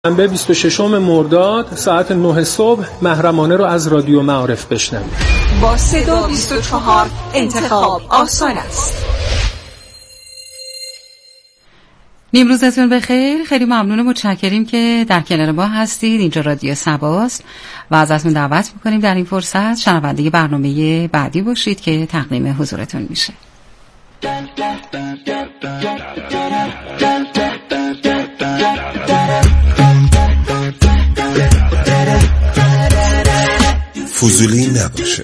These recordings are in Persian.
شنبه 26 مرداد ساعت 9 صبح محرمانه رو از رادیو معارف بشنوید. با صدا 24 انتخاب آسان است. نیمروزتون بخیر. خیلی ممنون، متشکریم که در کنار ما هستید. اینجا رادیو سباست و ازتون دعوت میکنیم در این فرصت شنونده برنامه بعدی باشید که تقدیم حضورتون میشه. فضولی نباشه.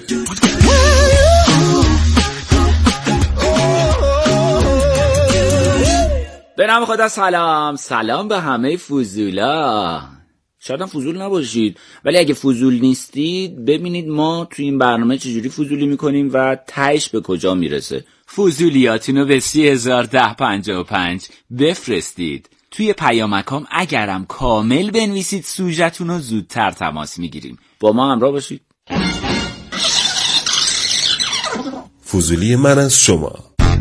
به نام خدا سلام به همه فضولا. شاید هم فضول نباشید، ولی اگه فضول نیستید ببینید ما توی این برنامه چجوری فضولی میکنیم و تهش به کجا میرسه. فضولیاتونو به 301055 بفرستید. توی پیامکام اگرم کامل بنویسید سوژه‌تونو زودتر تماس میگیریم. با ما همراه باشید. فضولی من از شما.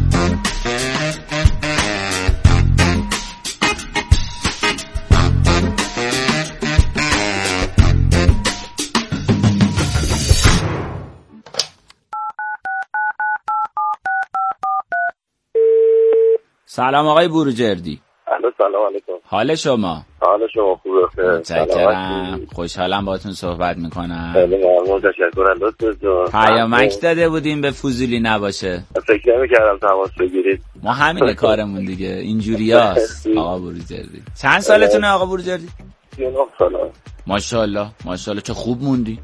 سلام آقای بروجردی. سلام علیکم. حال شما؟ حال شما خوبه؟ متشکرم. خوشحالم باهاتون صحبت میکنم. خیلی ممنون، تشکرم. لطفاً پیامک داده بودیم به فضولی نباشه. فکر نمی‌کردم تماس بگیرید. ما همینه کارمون دیگه، اینجوریاست. آقا بروجردی چند سالتونه آقا بروجردی؟ 39 سالم. ماشاءالله چه خوب موندی.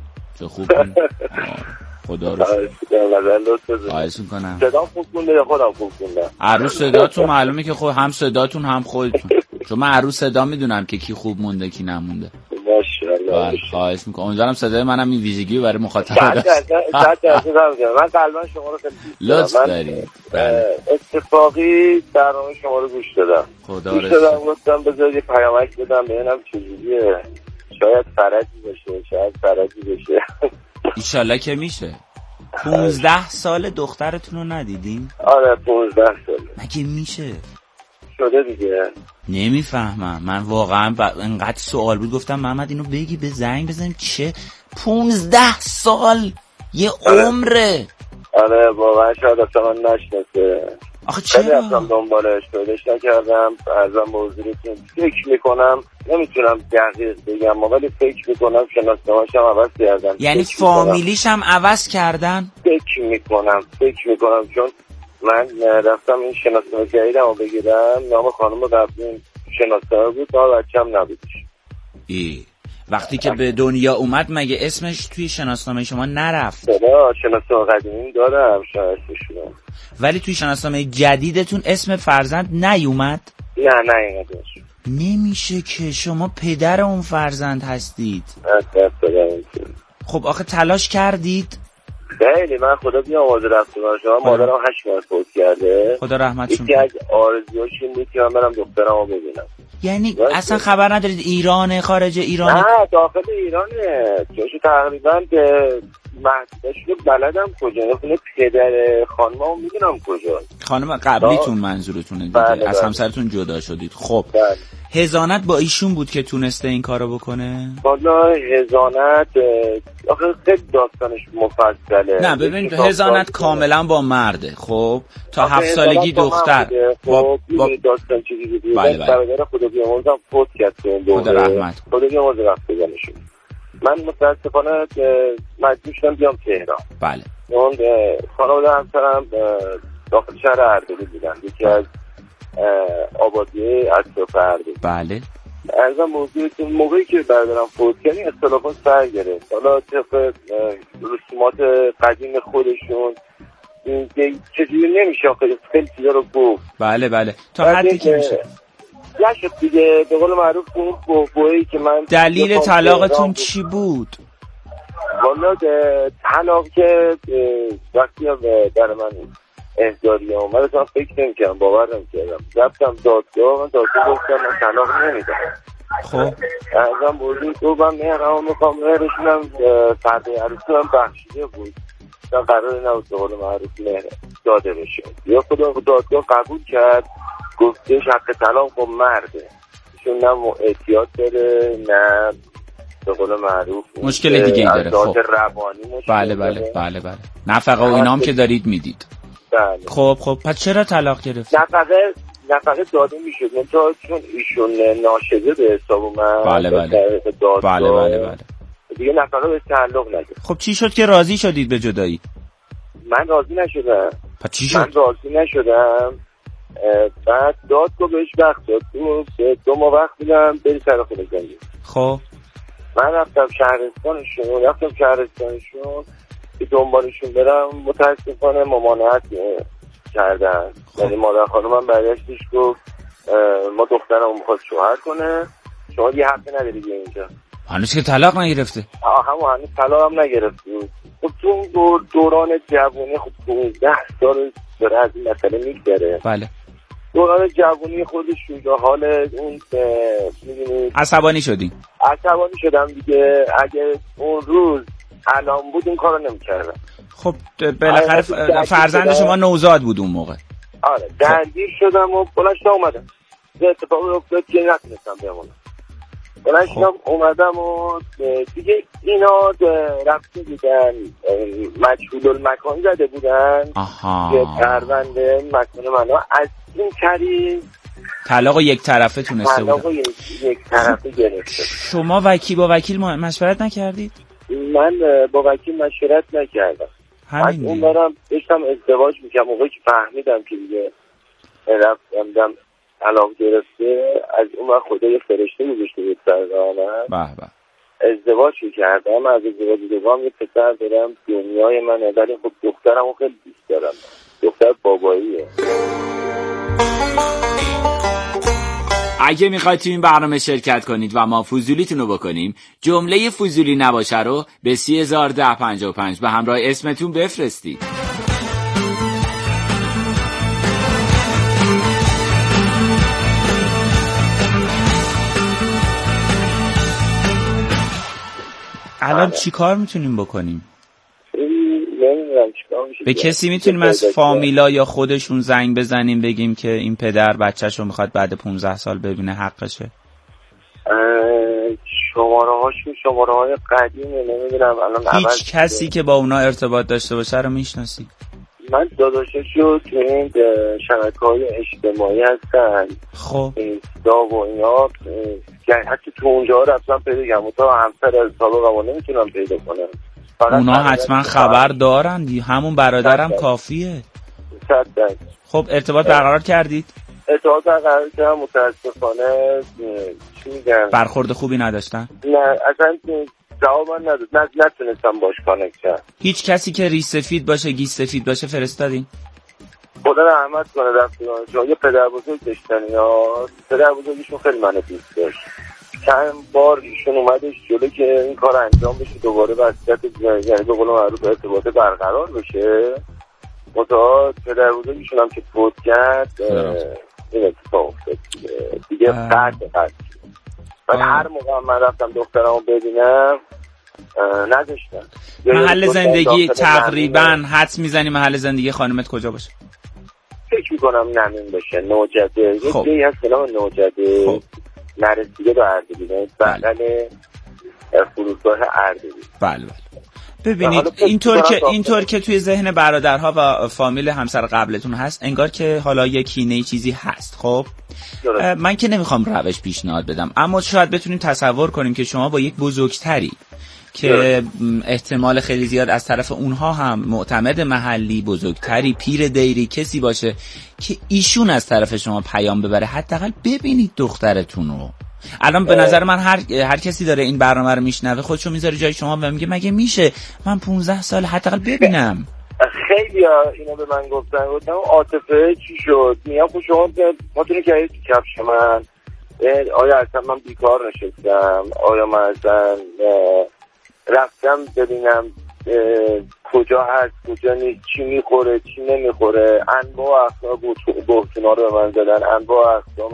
خدا رو خواهش میکنم. صدا خوب مونده یا خودم خوب موندم؟ عروس صداتون معلومه که هم صداتون هم خودتون. چون من عروس صدا میدونم که کی خوب مونده کی نمونده. ماشاءالله. خواهش میکنم. امیدوارم صدای منم این ویژگی برای مخاطب داشته. من قلبا شما رو خیلی لطف دارید. اتفاقی برنامه شما رو گوش دادم. خدا رو گفتم بذارید پیامک بدم ببینم چجوریه. شاید فرجی بشه. ایشالله که میشه. 15 سال دخترتون رو ندیدین؟ آره 15 سال. مگه میشه؟ شده دیگه. نمیفهمم. من واقعا انقدر سوال بود گفتم محمد اینو بگی به زنگ بزنیم. چه 15 سال یه عمره. آره واقعا شاید اصلا من نشناسه. آخه چرا؟ خیلی اصلا دنبالش پیداش نکردم. ازم به حضورتون فکر میکنم، نمیتونم دقیق بگم ولی فکر میکنم شناسنامه‌ش هم عوض کردن. یعنی فامیلیش هم عوض کردن؟ فکر میکنم چون من رفتم این شناسنامه جدیدم رو بگیرم، نام خانم قبلی شناسنامه بود تا بچه‌م نبودش. وقتی که به دنیا اومد مگه اسمش توی شناسنامه شما نرفت؟ نه شناسنامه قدیمی دارم شناسنامه، ولی توی شناسنامه جدیدتون اسم فرزند نیومد؟ نه اینقدرش. نمیشه که شما پدر اون فرزند هستید. خب آخه تلاش کردید؟ خیلی. من خدا بیامرزه رفتم شما. مادرم 8 ماه فوت کرده. خدا رحمتشون کنه. یکی از آرزوهاش این بود که من برم دخترمو ببینم. یعنی اصلا خبر ندارید ایرانه خارج ایرانه؟ نه داخل ایرانه. جاشو تقریبا محدودش بلدم کجا. خونه پدر خانممو میدونم کجا. خانم قبلیتون منظورتونه دیگه؟ بله. از همسرتون جدا شدید. خب بله. هزانت با ایشون بود که تونسته این کارو بکنه؟ والا هزانت آخه خیلی داستانش مفصله. نه ببین هزانت کاملا با مرده. خب تا 7 سالگی دختر با داستان چیزی بود. برادر خدا بیامرزم فوت کرد. خدا رحمت کنه. خدا بیامرز رفتگانشون. من متاسفانه مجبور شدم بیام تهران. بله. اون خانواده همسرم داخل شهر اردبیل بودن، یکی از آبادی اطراف اردبیل. بله. ارزم موقعی که برادرم فوت کرد اختلافات سر گرفت. حالا طبق رسومات قدیم خودشون چجوری نمیشه خیلی چیزا رو گفت. بله تا حدی که میشه. نشد دیگه. به قول معروف اون بوهی که من دلیل طلاقتون چی بود؟ والا طلاق که وقتی در من احضاری اومد اصلا فکر نمی‌کردم، باور نمی‌کردم. رفتم دادگاه، من گفتم من طلاق نمیدم. خب ازم بردیم تو من مهرم میخوام مهرشونم فرده عروسی هم بخشیده بود. قرار نبود به قول معروف مهر داده بشه. یا خدا دادگاه قبول کرد، گفتش حق طلاق با مرده. ایشون نه اعتیاد داره نه به قول معروف مشکل دیگه ای داره. خب روانی مشکل بله. نفقه و اینام که دارید میدید. بله. خب پس چرا طلاق گرفت؟ نفقه داده میشد من چون ایشون ناشده به حساب من. بله. دیگه نفقه به تعلق نگرفت. خب چی شد که راضی شدید به جدایی؟ من راضی نشدم. پس چی شد؟ من راضی نشدم. بعد دادگاه بهش وقت داد. 2 ماه وقت میدم بری سر خونه زندگی. خب من رفتم شهرستانشون که دنبالشون برم، متاسفانه ممانعت کردن. یعنی مادر خانومم برگشتش گفت ما دخترمو میخواد شوهر کنه، شما یه حقی نداری بیا اینجا. هنوز که طلاق نگرفته؟ هنوز طلاق هم نگرفته. خب تو دوران جوانی خود 15 سال داره از این مسئله میگذره. بله. دوران جوانی خودش شده حال اون میدونید عصبانی شدم دیگه. اگه اون روز الان بود این کارو نمی‌کردم. خب بالاخره فرزند شما نوزاد بود اون موقع. آره درگیر شدم و بلنشتم اومدم. یه اتفاقی افتاد که نتونستم بمونم. بلنشتم اومدم و دیگه اینا رفته بودن مجهول المکان زده بودن که پرونده مکان منو از این طریق طلاق یک طرفه تونسته بود. طلاق یک طرفه گرفته. شما با وکیل مشورت نکردید؟ من با وکیل مشورت نکردم. همین. اون دارم داشتم ازدواج میکنم. موقعی که فهمیدم که دیگه رفتم طلاق گرفته، از اون وقت خدای فرشته گذاشته بود سر راه من. ازدواج کردم. از ازدواج دوم یه پسر دارم دنیای منه، ولی خب دخترمو خیلی دوست دارم. دختر باباییه. اگه میخواید تو این برنامه شرکت کنید و ما فضولیتون رو بکنیم، جمله فضولی نباشه رو به 301055 به همراه اسمتون بفرستید. الان چی کار میتونیم بکنیم؟ به کسی میتونیم از فامیلا یا خودشون زنگ بزنیم بگیم که این پدر بچه‌شو میخواد بعد 15 سال ببینه، حقشه؟ شماره‌های قدیمی نمیدونم الان. هیچ کسی که با اونا ارتباط داشته باشه رو میشناسی؟ من داداششو تو این شبکه‌های اجتماعی هستن. خب اینستا و اینا، حتی تو اونجا رفتم پیدا کردم. تا همسر از سابقم نمیتونم پیدا کنم. اونا حتما خبر دارن، همون برادرم کافیه. 100%. خب ارتباط برقرار کردید؟ ارتباط برقرار کردم. متاسفانه چی میگن برخورد خوبی نداشتن؟ نه اصلا جواب من نداد. نتونستم باش کانکت کنم. هیچ کسی که ریش سفید باشه گیس سفید باشه فرستادین؟ خدا رحمت کنه رفتن. یه پدر بزرگ داشتن، یا پدر بزرگشون خیلی منو دوست داشت. چند بار ایشون اومدش جلو که این کار انجام بشه، دوباره وضعیت یعنی به قول معروف ارتباط برقرار بشه. متأ پدر بزرگشون هم که فوت کرد این اتفاق افتاد دیگه. قطع من هر موقع من رفتم دخترمو ببینم نذاشتن. محل زندگی تقریبا حدس میزنی محل زندگی خانمت کجا باشه؟ فکر میکنم نمین باشه، نوجده. خب. یه هست نام نوجده. خب. نرسیده به اردبیل، بغل فرودگاه اردبیل. بله. ببینید اینطور که توی ذهن برادرها و فامیل همسر قبلتون هست، انگار که حالا یه کینه چیزی هست. خب من که نمیخوام روش پیشنهاد بدم، اما شاید بتونیم تصور کنیم که شما با یک بزرگتری که احتمال خیلی زیاد از طرف اونها هم معتمد محلی، بزرگتری، پیر دیری کسی باشه که ایشون از طرف شما پیام ببره، حداقل ببینید دخترتون رو. الان به نظر من هر کسی داره این برنامه رو میشنوه خودشو میذاره جای شما و میگه مگه میشه من 15 سال حداقل ببینم. خیلی اینو به من گفتم عاطفه چی شد؟ میگم خب شما ماتونی که کفش من آیا اصلا من بیکار نشستم؟ آیا من اصلا رفتم ببینم کجا هست کجا نیست، چی میخوره چی نمیخوره؟ انواع اقسام بهتونا رو به من زدن، انواع اقسام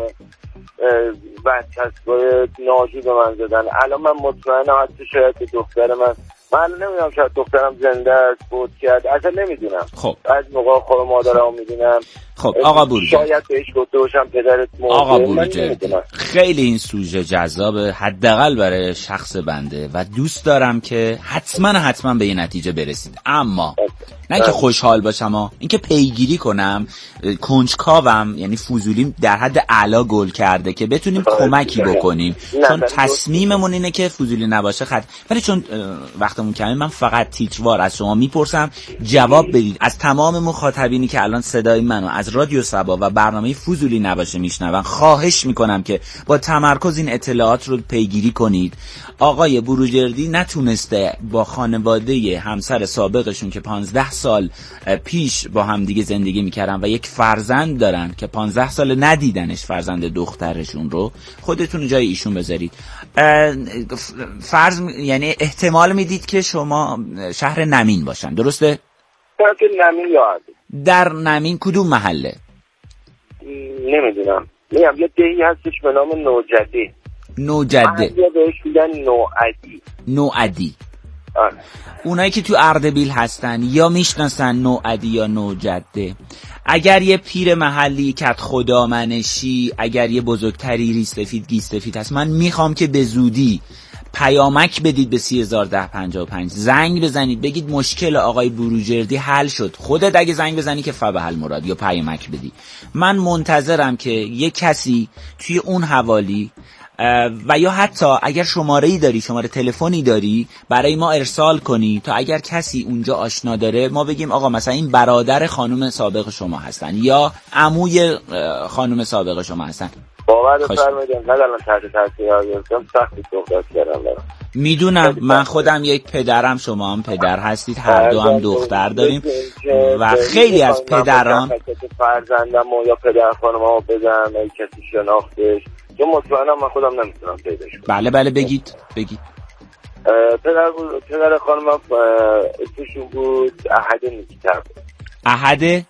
بچه‌های ناجور به من زدن. الان من مطمئنم حتی شاید دختر من من نمیدونم، شاید دخترم زنده است، فوت کرد، اصلا نمیدونم. خب از موقع خود مادرم میدونم. خب آقا بروجردی، شاید بهش گفته باشم پدرت مرده. آقا بروجردی، خیلی این سوژه جذابه، حداقل برای شخص بنده و دوست دارم که حتما به این نتیجه برسید. اما نه که خوشحال باشم، این که پیگیری کنم، کنجکاوم، یعنی فضولیم در حد اعلا گل کرده که بتونیم کمکی بکنیم، چون تصمیممون اینه که فضولی نباشه ولی چون وقتمون کمه من فقط تیکوار از شما میپرسم جواب بدید. از تمام مخاطبینی که الان صدای منو از رادیو صبا و برنامه فضولی نباشه میشنون خواهش میکنم که با تمرکز این اطلاعات رو پیگیری کنید. آقای بروجردی نتونسته با خانواده همسر سابقشون که 15 سال پیش با هم دیگه زندگی میکردن و یک فرزند دارن که 15 سال ندیدنش، فرزند دخترشون رو، خودتون جای ایشون بذارید. یعنی احتمال میدید که شما شهر نمین باشن، درسته؟ نمین یا در نمین کدوم محله؟ نمیدونم. یه دهی هستش به نام نوجده. یا بهش میگن نوعدی. اونایی که تو اردبیل هستن یا میشناسن نوعدی یا نوجده. اگر یه پیر محلی کت خدا منشی، اگر یه بزرگتری ریسفید گیسفید هست، من میخوام که به زودی پیامک بدید به 301055، زنگ بزنید بگید مشکل آقای بروجردی حل شد. خودت اگه زنگ بزنی که فبحل مراد، یا پیامک بدی. من منتظرم که یه کسی توی اون حوالی و یا حتی اگر شماره‌ای داری، شماره تلفنی داری، برای ما ارسال کنی تا اگر کسی اونجا آشنا داره ما بگیم آقا مثلا این برادر خانم سابق شما هستن یا عموی خانم سابق شما هستن. باور فرمایید انقدر الان تحت تاثیر هستم، سختی صحبت کردم. میدونم، من خودم یک پدرم، شما هم پدر هستید، هر دو هم دختر داریم و خیلی از پدران فرزندم یا پدر خانم‌ها بزنم ای کسی شناختش، چون مطمئنم من خودم نمیتونم پیداش کنم. بله بگید. پدر خانمم اسمشون بود احد نیک‌طبع. احد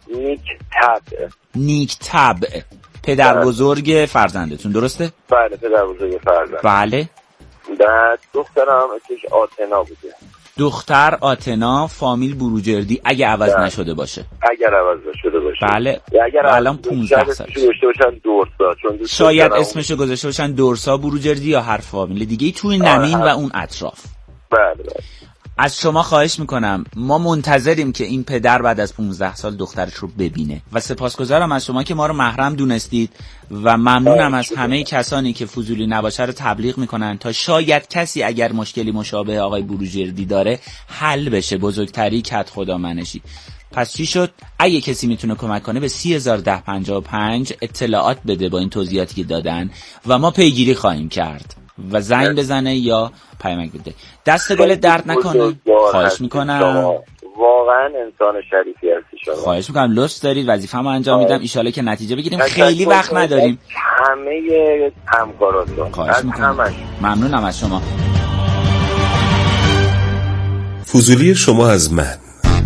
نیک‌طبع. پدر بزرگ فرزندتون، درسته؟ بله، پدر بزرگ فرزند. بله. بعد دخترم اسمش آتنا بوده. دختر آتنا، فامیل بروجردی اگه عوض نشده باشه. اگر عوض نشده باشه. بله. اگر الان 15 سالشه. داشته باشن دورسا، چون شاید اسمشو گذاشته باشن دورسا بروجردی یا هر فامیل دیگه توی نمین و اون اطراف. بله. از شما خواهش میکنم، ما منتظریم که این پدر بعد از 15 سال دخترش رو ببینه و سپاسگزارم از شما که ما رو محرم دونستید و ممنونم از همه کسانی که فضولی نباشه رو تبلیغ میکنن تا شاید کسی اگر مشکلی مشابه آقای بروجردی داره حل بشه. بزرگتری کت خدا منشی. پس چی شد؟ اگه کسی میتونه کمک کنه به 301055 اطلاعات بده با این توضیحاتی که دادن و ما پیگیری خواهیم کرد و زنگ بزنه یا پیامک بده. دست گل درد نکنه. خواهش میکنم. واقعا انسان شریفی هستی شما. خواهش میکنم، لطف دارید، وظیفه‌مو انجام میدم، ان شاءالله که نتیجه بگیریم. خیلی وقت نداریم. همه همکاراتون. خواهش میکنم. ممنونم از شما. فضولی شما از من.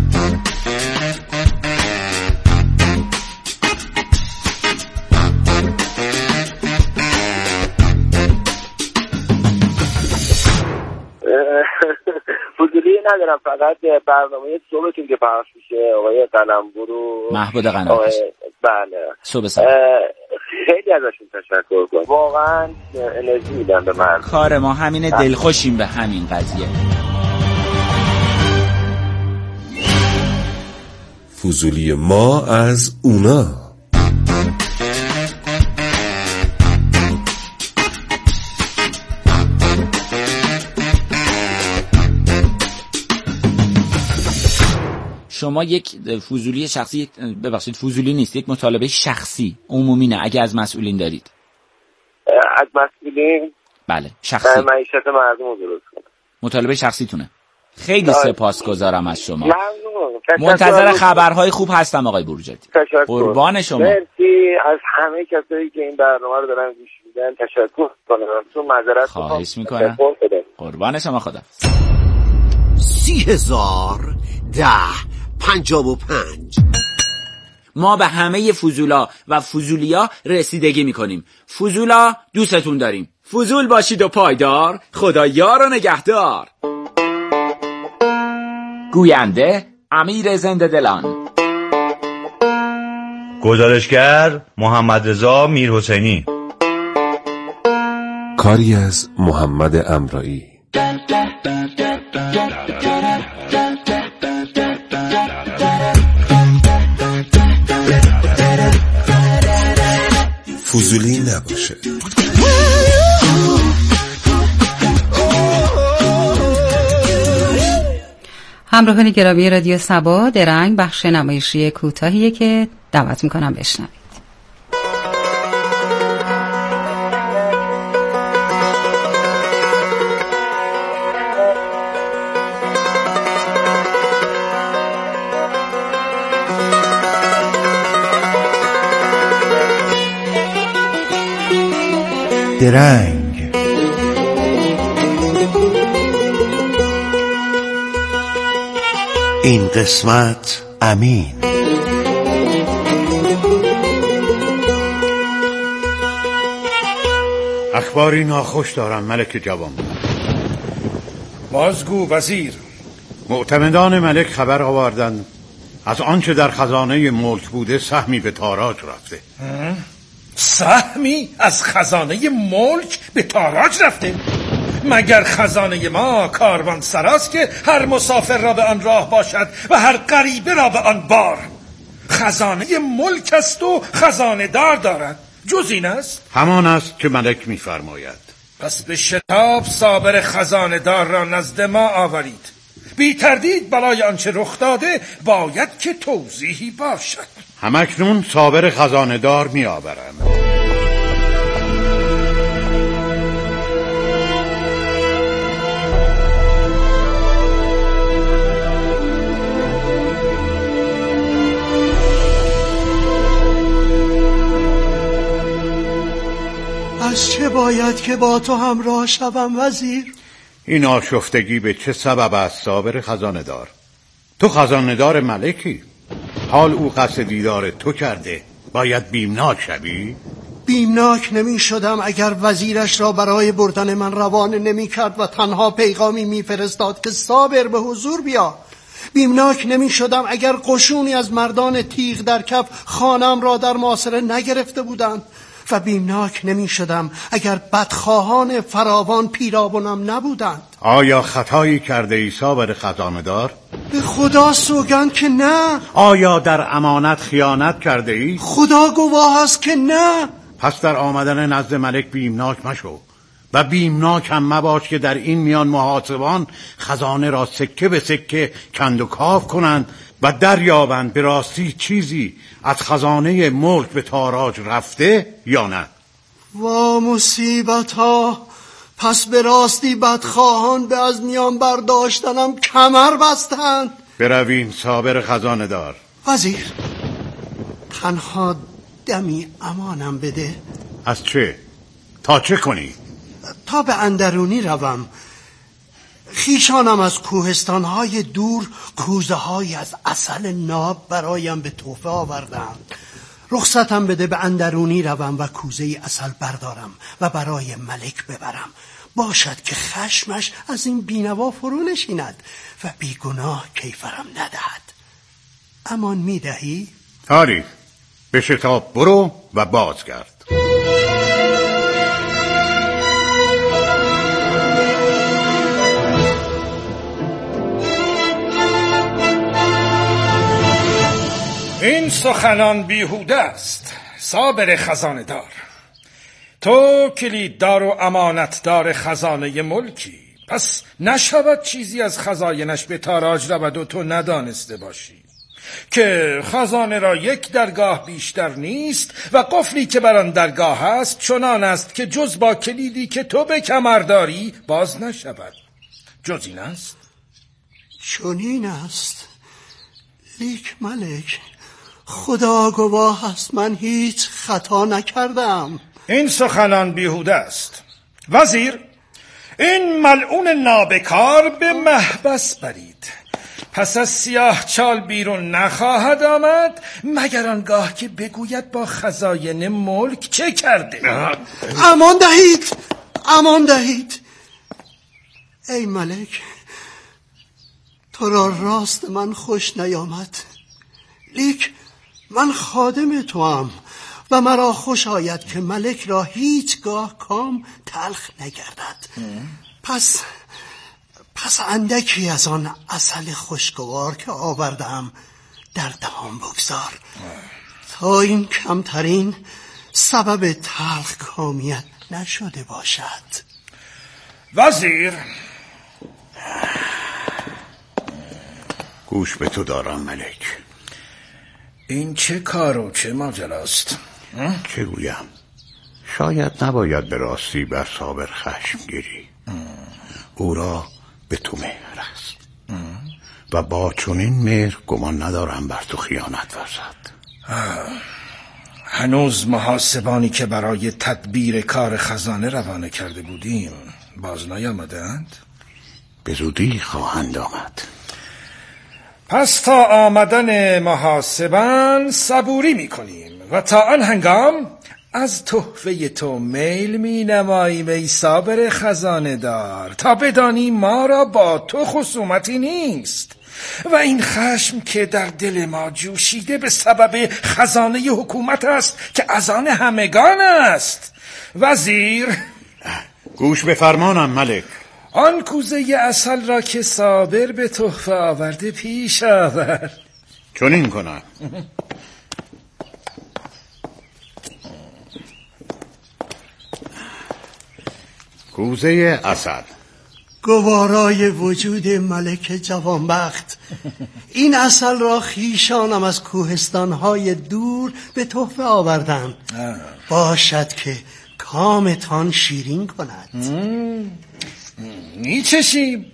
فضولی ندارم، فقط برنامه صبحتون که پخش میشه آقای قلمبر و محمود قناعت. بله. صبح سر. خیلی ازشون تشکر کنم. واقعا انرژی میدن به من. کار ما همینه، دلخوشیم به همین قضیه. فضولی ما از اونا. شما یک فضولی شخصی، ببخشید فضولی نیست، یک مطالبه شخصی عمومی نه، اگه از مسئولین دارید. از مسئولین؟ بله، شخصی. معیشت مردم رو درست کنه. مطالبه شخصیتونه. خیلی سپاسگزارم از شما. ممنون. منتظر خبرهای خوب هستم آقای بروجردی. قربان شما. مرسی از همه کسایی که این برنامه رو دارن گوش میدن تشکر کنم. تو معذرت خواهش میکنم. قربان شما، خدا. 301055 ما به همه فضولا و فضولیا رسیدگی میکنیم. فضولا دوستتون داریم. فضول باشید و پایدار. خدا یار و نگهدار. گوینده امیر زنده دلان، گزارشگر محمد رضا میرحسینی، کاری از محمد امرایی. فضولی نباشه. همراهان گرامی رادیو صبا، درنگ بخش نمایشی کوتاهیه که دعوت میکنم بشنوید. درنگ. این قسمت امین. اخباری ناخوش دارم ملک جوان. بازگو وزیر. معتمدان ملک خبر آوردند از آنچه در خزانه ملک بوده سهمی به تاراج رفته. سهمی از خزانه ملک به تاراج رفته؟ مگر خزانه ما کاروان سراست که هر مسافر را به آن راه باشد و هر غریبه را به آن بار؟ خزانه ملک است و خزانه دار دارد، جز این است؟ همان است که ملک می‌فرماید. پس به شتاب صابر خزانه دار را نزد ما آورید. بی تردید برای آنچه رخ داده باید که توضیحی باشد. همکنون صابر خزانه دار می‌آورم. از چه باید که با تو همراه شوم وزیر؟ این آشفتگی به چه سبب است صابر خزانه دار؟ تو خزانه دار ملکی، حال او قصد دیدار تو کرده، باید بیمناک شوی؟ بیمناک نمی شدم اگر وزیرش را برای بردن من روانه نمی کرد و تنها پیغامی می فرستاد که صابر به حضور بیا. بیمناک نمی شدم اگر قشونی از مردان تیغ در کف خانم را در محاصره نگرفته بودند و بیمناک نمی شدم اگر بدخواهان فراوان پیرامونم نبودند. آیا خطایی کرده ای صابر خزانه دار؟ به خدا سوگند که نه. آیا در امانت خیانت کرده ای؟ خدا گواه است که نه. پس در آمدن نزد ملک بیمناک مشو و بیمناک هم مباش که در این میان محاسبان خزانه را سکه به سکه کند و کاف کنند و دریابند به راستی چیزی از خزانه ملک به تاراج رفته یا نه. وا مصیبت ها، پس به راستی بدخواهان به از میان برداشتنم کمر بستند. برویم صابر خزانه دار. وزیر، تنها دمی امانم بده. از چه؟ تا چه کنی؟ تا به اندرونی روم. خیشانم از کوهستانهای دور کوزه‌های از عسل ناب برایم به تحفه آوردند. رخصتم بده به اندرونی روم و کوزه عسل بردارم و برای ملک ببرم. باشد که خشمش از این بینوا فرو نشیند و بیگناه کیفرم ندهد. امان میدهی؟ آری، به شتاب برو و بازگرد. این سخنان بیهوده است صابر خزانه دار. تو کلیددار و امانتدار خزانه ملکی، پس نشود چیزی از خزاینش به تاراج رود و تو ندانسته باشی که خزانه را یک درگاه بیشتر نیست و قفلی که بر آن درگاه است چنان است که جز با کلیدی که تو به کمر داری باز نشود. جز این است؟ چنین است. لیک ملک، خدا گواه است من هیچ خطا نکردم. این سخنان بیهوده است. وزیر، این ملعون نابکار به محبس برید. پس از سیاه چال بیرون نخواهد آمد مگر آنگاه که بگوید با خزاین ملک چه کرده. امان دهید، امان دهید. ای ملک، تو را راست من خوش نیامد، لیک من خادم تو هم و مرا خوش آید که ملک را هیچگاه کام تلخ نگردد. پس اندکی از آن عسل خوشگوار که آوردم در دهان بگذار تا این کمترین سبب تلخ کامیت نشده باشد. وزیر، گوش به تو دارم ملک. این چه کار و چه ماجراست؟ چه گویم؟ شاید نباید به راستی بر صابر خشم گیری. او را به تو مهر است و با چنین مهر گمان ندارم بر تو خیانت ورزد. هنوز محاسبانی که برای تدبیر کار خزانه روانه کرده بودیم باز نیامدند؟ به زودی خواهند آمد. پس تا آمدن محاسبان صبوری میکنیم و تا آن هنگام از تحفه تو میل می نماییم ای صابر خزانه دار، تا بدانی ما را با تو خصومتی نیست و این خشم که در دل ما جوشیده به سبب خزانه حکومت است که از آن همگان است. وزیر، گوش به فرمانم ملک. آن کوزه عسل را که صابر به تحفه آورده پیش آورد. چنین کنم. کوزه عسل. گوارای وجود ملک جوانبخت، این عسل را خیشانم از کوهستان‌های دور به تحفه آوردم. باشد که کامتان شیرین کند. میچشیم.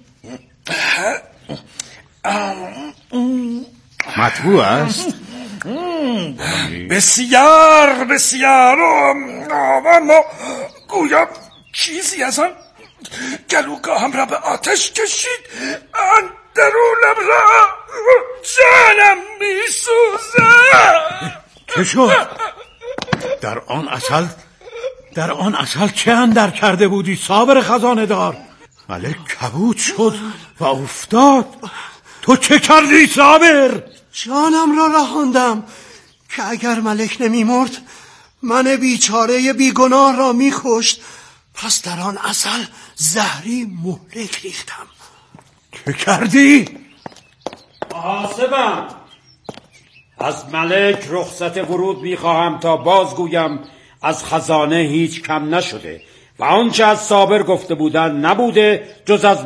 مطبوع است؟ بسیار بسیار. اما گویا چیزی از آن گلوگاهم را به آتش کشید. اندرونم را جانم میسوزد. چه شد؟ در آن عسل چه اندر کرده بودی صابر خزانه دار؟ ملک کبود شد و افتاد. تو چه کردی صابر؟ جانم را رهاندم که اگر ملک نمی مرد من بیچاره بیگناه را می کشت. پس در آن عسل زهری مهلک ریختم. چه کردی؟ محاسبم، از ملک رخصت ورود میخواهم تا بازگویم از خزانه هیچ کم نشده و آنچه از صابر گفته بودن نبوده جز از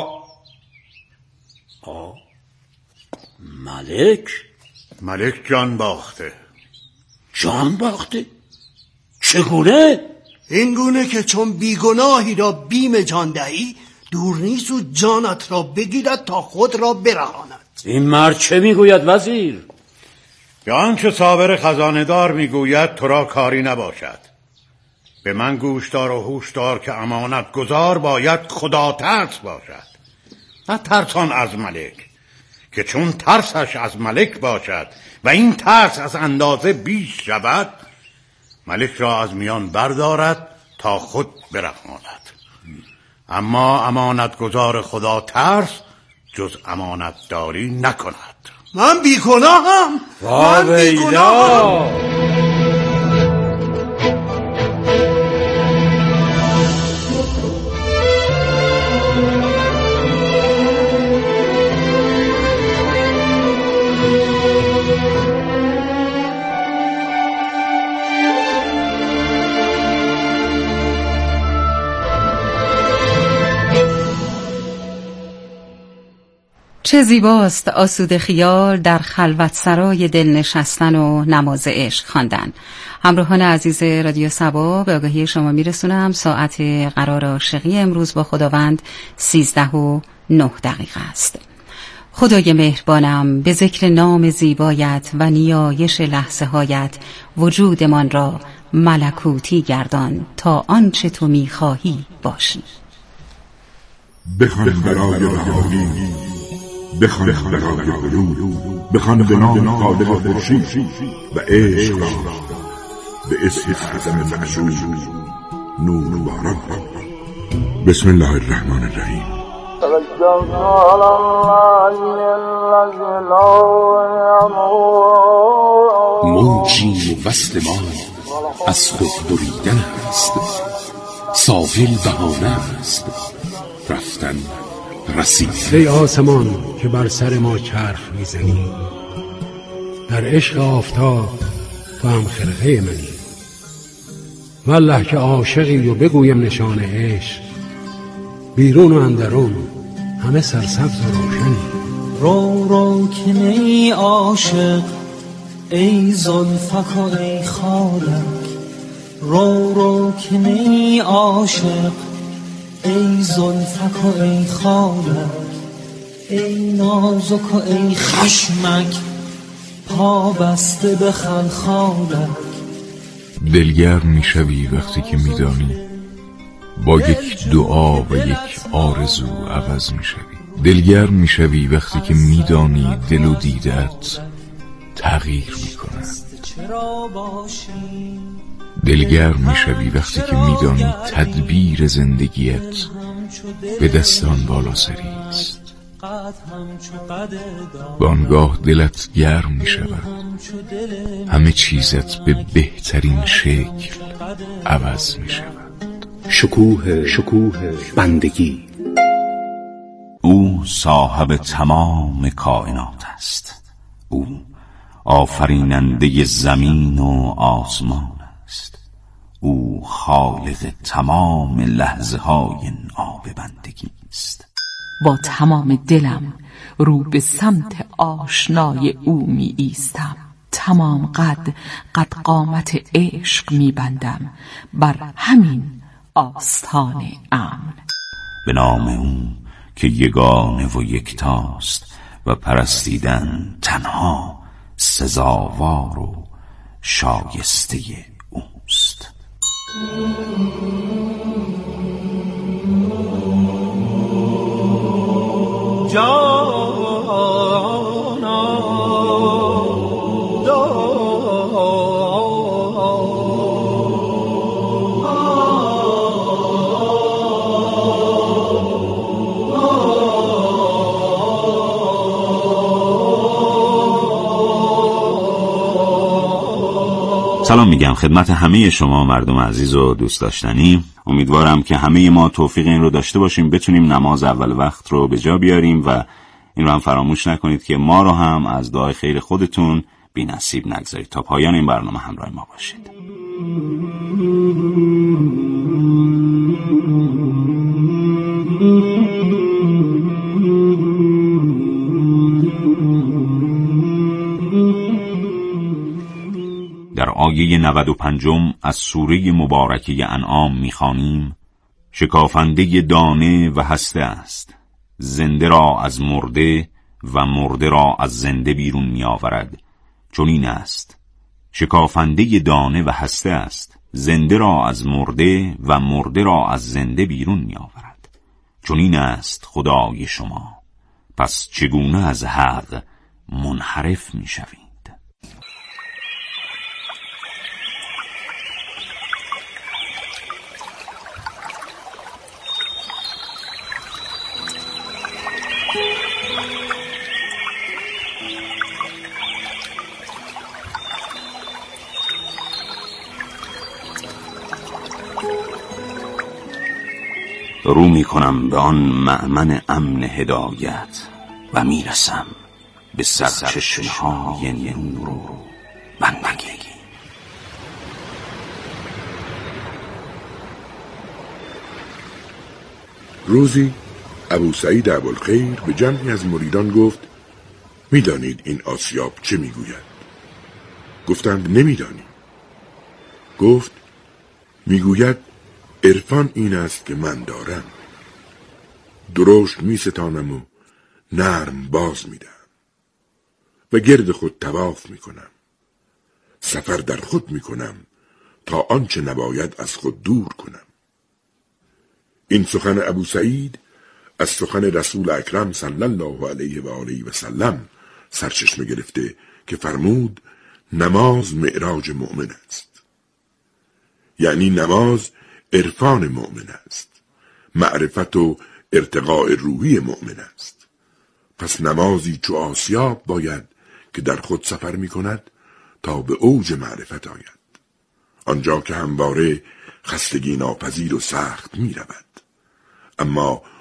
ملک جان باخته. جان باخته؟ چگونه؟ این گونه که چون بیگناهی را بیم جان دهی دور نیست و جانت را بگیرد تا خود را برهاند. این مرد چه میگوید وزیر؟ به آنچه صابر خزانه دار میگوید تو را کاری نباشد. به من گوش دار و هوش دار که امانت گزار باید خدا ترس باشد، نه ترسان از ملک، که چون ترسش از ملک باشد و این ترس از اندازه بیش شود ملک را از میان بردارد تا خود برهاند. اما امانت گزار خدا ترس جز امانت داری نکند. من بیگناهم. من بیگناهم. چه زیباست آسوده خیال در خلوت سرای دل نشستن و نماز عشق خواندن. همراهان عزیز رادیو صبا، به آگاهی شما میرسونم ساعت قرار عاشقی امروز با خداوند 13:09 است. خدای مهربانم، به ذکر نام زیبایت و نیایش لحظه هایت وجودمان را ملکوتی گردان تا آنچه تو میخواهی باشی. بخوان برای رهایی، بخوان برای غروب، بخوان به نام خالق خورشید و عشق را به اسم اعظم معشوق نور باران. بسم الله الرحمن الرحیم. موجی وصل ما از خود بریدن است، ساحل بهانه است رفتن رسیدن. ای آسمان که بر سر ما چرخ میزنی، در عشق آفتاب تو هم خرقه منی. والله که عاشقی و بگویم نشان عشق، بیرون و اندرون همه سرسبز و روشنی. رو رو که نی عاشق ای زلفک و ای خالک، رو رو که نی عاشق ای زلفک و ای خالک، ای نازک و ای خشمک پا بسته به خلخالک. دلگرم میشوی وقتی که میدانی با یک دعا و یک آرزو عوض میشوی. دلگرم میشوی وقتی که میدانی دل و دیدت تغییر میکنند. دلگرم میشوی وقتی که میدانی تدبیر زندگیت به دستان بالا سری است. و آنگاه دلت گرم میشود، همه چیزت به بهترین شکل عوض میشود. شکوه بندگی. او صاحب تمام کائنات است، او آفریننده زمین و آسمان است، او خالق تمام لحظه های ناب بندگی است. با تمام دلم رو به سمت آشنای او می ایستم، تمام قد قامت عشق می بندم بر همین آستان امن. به نام او که یگانه و یکتاست و پرستیدن تنها سزاوار و شایسته اوست. سلام میگم خدمت همه شما مردم عزیز و دوست داشتنی. امیدوارم که همه ما توفیق این رو داشته باشیم بتونیم نماز اول وقت رو به جا بیاریم و این رو هم فراموش نکنید که ما رو هم از دعای خیر خودتون بی نصیب نگذارید. تا پایان این برنامه همراه ما باشید. در آیه 95 از سوره مبارکه انعام می‌خوانیم: شکافنده دانه و هسته است، زنده را از مرده و مرده را از زنده بیرون می‌آورد. چون این است، شکافنده دانه و هسته است، زنده را از مرده و مرده را از زنده بیرون می‌آورد. چون این است خدای شما، پس چگونه از حق منحرف می‌شوید؟ رو می کنم به آن مأمن امن هدایت و می رسم به سرچشمه‌های نور و بندگی. روزی ابو سعید ابوالخیر به جمعی از مریدان گفت: میدانید این آسیاب چه میگوید؟ گفتند نمیدانیم. گفت: میگوید عرفان این است که من دارم، درشت می ستانم و نرم باز می دهم و گرد خود طواف می کنم، سفر در خود می کنم تا آنچه نباید از خود دور کنم. این سخن ابو سعید از سخن رسول اکرم صلی الله علیه و آله و سلم سرچشمه گرفته که فرمود نماز معراج مؤمن است، یعنی نماز عرفان مؤمن است، معرفت و ارتقاء روحی مؤمن است. پس نمازی چو آسیاب باید که در خود سفر می کند تا به اوج معرفت آید، آنجا که همواره خستگی ناپذیر و سخت می رود. اما